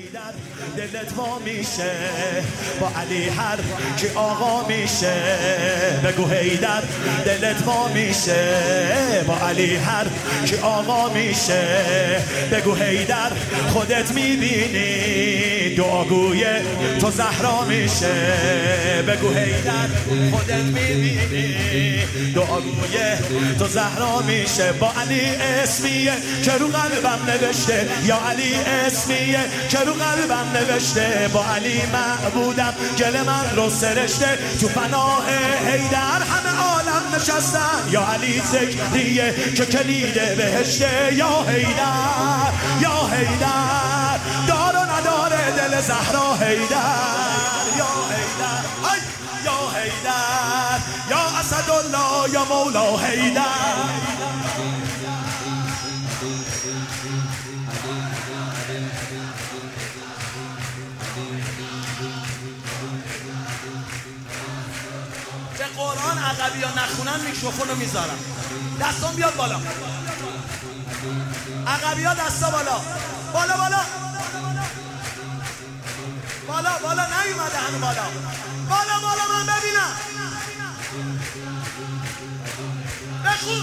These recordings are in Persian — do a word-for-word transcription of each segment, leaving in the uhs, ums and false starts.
حیدر دلت وا میشه، با علی هر کی آقا میشه. بگو حیدر دلت وا میشه، با علی هر کی آقا میشه. بگو حیدر خودت میبینی دعاگوی تو زهرا میشه. بگو حیدر خودت میبینی دعاگوی تو زهرا میشه. با علی اسمیه که رو قلبم نوشته، یا علی اسمیه که رو قلبم نوشته. با علی معبودم گل من رو سرشته، تو پناه حیدر همه عالم نشستن. یا علی ذکریه که کلید بهشته. یا حیدر یا حیدر دار و نداره دل زهرا حیدر. یا حیدر ای یا حیدر یا اسدالله یا مولا حیدر. به قرآن عقبی ها نخونن میکروفونو میذارم. دستان بیاد بالا، عقبی ها دستا بالا بالا بالا بالا بالا نیومده هنو بالا بالا بالا من ببینم. بخون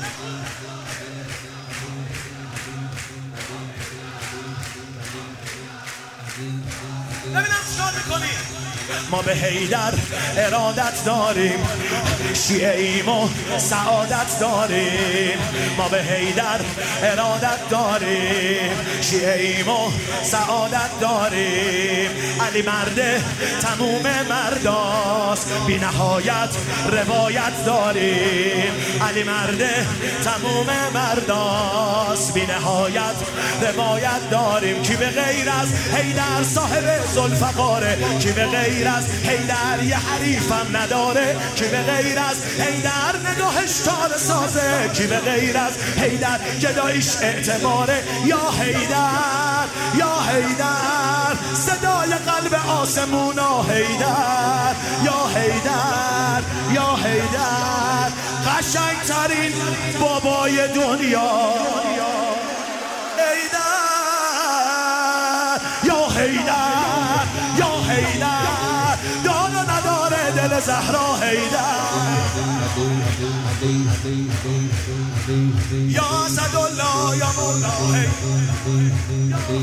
ببینم چیکار میکنی. ما به حیدر ارادت داریم، شیعیم و سعادت داریم. ما به حیدر ارادت داریم، شیعیم و سعادت داریم. علی مرد تموم مرداست، بی نهایت روایت داریم. علی مرد تموم مرداست، بی نهایت روایت داریم. کی به غیر از حیدر صاحب ذوالفقاره، کی به غیر از حیدر یه حریفم نداره. کی به غیر از حیدر نگاهش تار سازه، کی به غیر از حیدر گدایش اعتباره. یا حیدر یا حیدر صدای قلب آسمونا حیدر. یا حیدر یا حیدر قشنگترین بابای دنیا حیدر. یا حیدر یا حیدر دار و نداره دل زهرا حیدر. یا اسدالله یا مولا حیدر.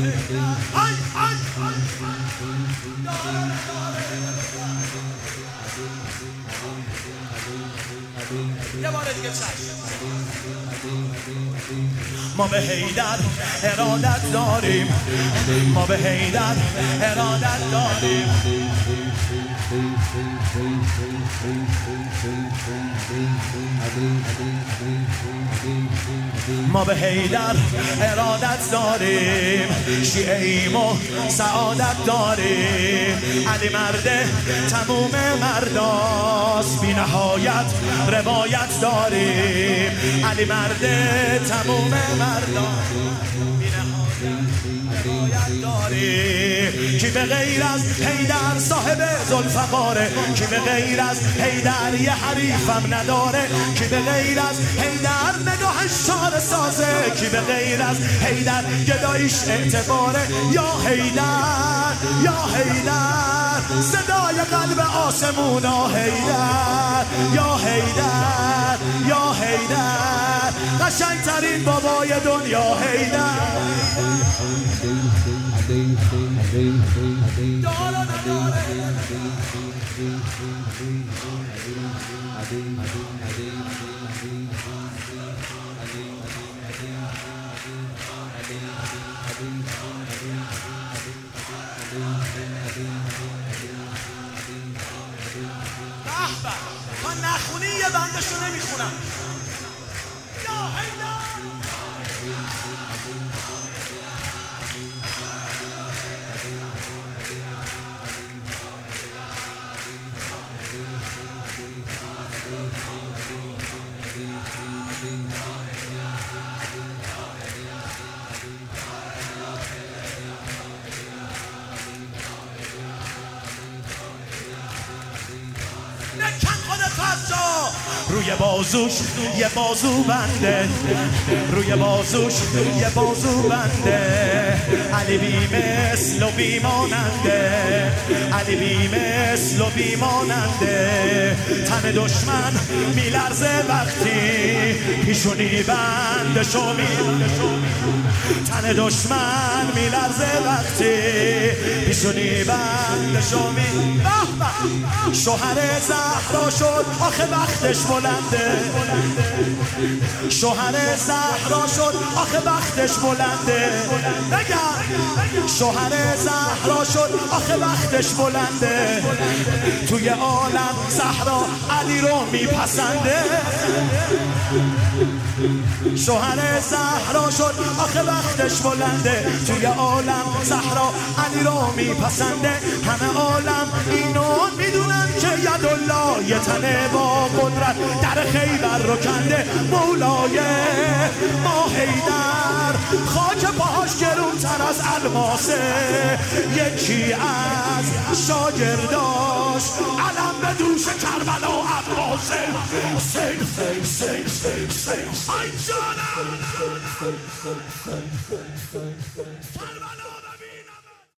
یه بار دیگه چشم. ما به حیدر ارادت داریم، ما به حیدر ارادت داریم. ما به حیدر ارادت داریم، شیعیم و سعادت داریم. علی مرد تموم مرداست، بی نهایت روایت داریم. علی مرد تموم مرداست، بی نهایت روایت داریم. کی به غیر از حیدر صاحب ذوالفقاره، کی به غیر از حیدر یه حریفم نداره. کی به غیر از حیدر نگاهش شار سازه، کی به غیر از حیدر گدایش اعتباره. یا حیدر یا حیدر صدای قلب آسمونا حیدر. یا حیدر یا حیدر قشنگترین بابای دنیا حیدر. من نخونی یه بندشو نمیخونم. یا حیدر روی بازوش یه بازو بنده، روی بازوش یه بازو بنده. علی بی مثل و بی ماننده، علی بی مثل و بی ماننده. تن دشمن میلرزه وقتی پیشونی بنده شو می، تن دشمن میلرزه وقتی پیشونی بنده شو می. شوهر زهرا شد آخه وقتش بلنده، شوهر زهرا شد آخه وقتش بلنده. نگم شوهر زهرا شد آخه وقتش بلنده. توی عالم زهرا علی رو میپسنده، شوهر زهرا شد آخه وقتش بلنده. توی عالم زهرا علی رو میپسنده. همه عالم اینو میدونن که یدالله یه تنه با قدرت در خیبر رو کنده. مولای ما حیدر خاک پاهاش گرونتر از الماسه. یکی از شاگرداش علم به دوش کربلا عباسه. حسین حسین حسین حسین حسین ای جانم کربلا.